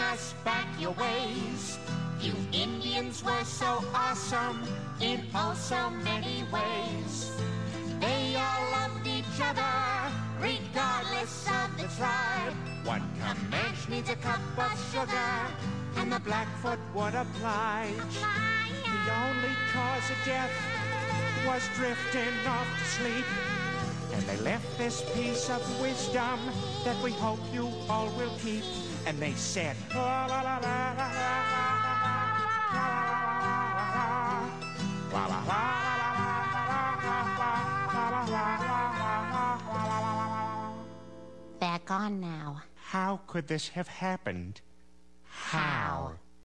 us back your ways. You Indians were so awesome in oh so many ways. They all loved each other, regardless of the tribe. One Comanche needs a cup of sugar, and the Blackfoot would oblige. The only cause of death was drifting off to sleep. And they left this piece of wisdom that we hope you all will keep. And they said, la la la la la la la la. They're gone now. How could this have happened?